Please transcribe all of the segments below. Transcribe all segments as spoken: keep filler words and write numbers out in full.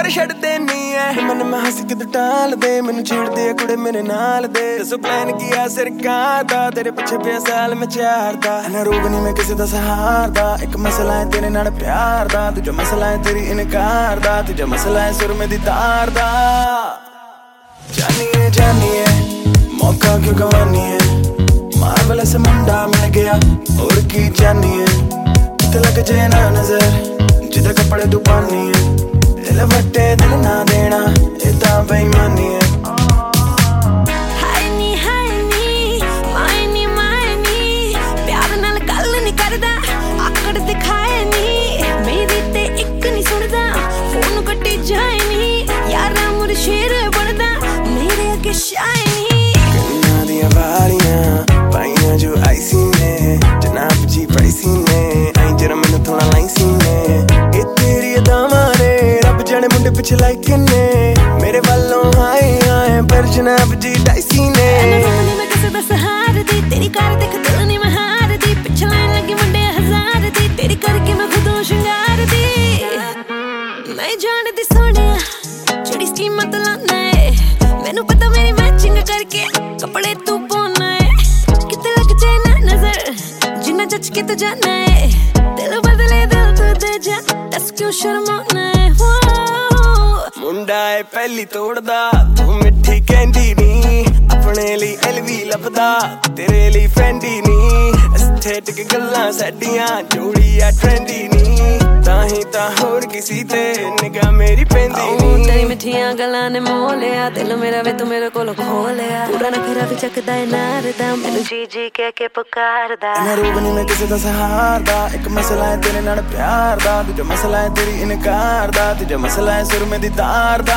कर छड्डदे नहीं है। मन मैं हंस के तू टाल दे, मैनू छेड़दे कुड़े मेरे नाल दे। दसो प्लान किया सरकार दा, तेरे पिछे पिया साल मैं चार दा। ना रोग नहीं मैं किसी दा सहार दा, एक मसला है तेरे नाल प्यार दा। दूजा मसला है तेरी इनकार दा, तीजा मसला है सुर में दी तार दा। जानिए जानिए मौका क्यों गवानी है, मार्वलस मुंडा मिल गया और की जानिए। लग जाए ना नजर जिदे कपड़े तू पानी है, दिल वट्टे दिल ना देना ये तां बेईमानी है। हाय नी हाय नी माय नी माय नी, प्यार नाल गल नहीं करदा, आकड़ दिखाए नी। मेरी ते इक नहीं सुनदा, फोन कट्टी जाए नी। यारा मुर शेर बनदा, मेरे अगे शाए नी। कन्ना दियां वालियां पाइयां जो आईसी ने, जनाब जी पैसी ने जरा मैनू थोड़ा लाइसी ने। ए तेरी अदावां ने रब जाने मुंडे पिछे लाइक ने, मेरे वालों हाय हाय पर जनाब जी डाइसी ने। मैं किसे दा सहार दी, तेरी कार देख दिल नहीं मैं हार दी। पिछे लाइन लगी मुंडे हजार दी, तेरी करके मैं खुदों शंगार दी। मैं जानदी सोनिया जेड़ी स्कीम मत लाना है, मैनू पता मेरी मैचिंग करके कपड़े तू पाना है। किते लग जाए ना नजर जिन्ना जच के तू जाना है, दिल बदले दिल तू दे जा, दस क्यों शर्माना है। मुंडा है पहली तोड़दा, तू मिठी कहंदी नी। अपने लिए एलवी लभदा, तेरे लिए फेंडी नी। एस्थेटिक गल्लां साडियां जोड़ी आ ट्रेंडी नी, ताही तां होर किसी ते निगाह मेरी पेंदी नी। तेरी मिठियां गल्लां ने मोह लिया, दिल मेरा वे तू मेरे कोल खो लिया। पूरा नखरा भी चकदा है नारदा, मैनू जी जी कह के पुकारदा। ना रोग नहीं मैं किसी दा सहार दा, एक मसला है तेरे नाल प्यार दा। दूजा मसला है तेरी इनकार दा, तीजा मसला है सुर में दी तार दा।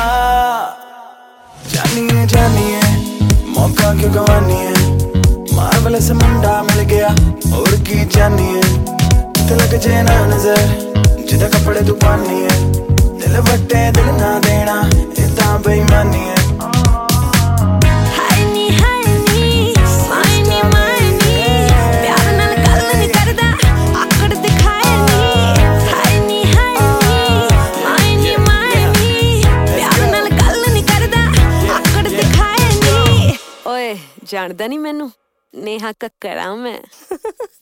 जानिए जानिए मौका क्यों गवानी है, मार्वलस मुंडा मिल गया और की जानिए। लग जाए ना नजर जिदे कपड़े तू पानी है, दिल वट्टे दिल ना देना ये तां बेईमानी है। हाय नी हाय नी माय नी माय नी, प्यार नाल गल नहीं करदा, आकड़ दिखाए नी। हाय नी हाय नी माय नी माय नी, प्यार नाल गल नहीं करदा, आकड़ दिखाए नी। ओए जानदा नहीं मैनू नेहा कक्कड़ आ मैं।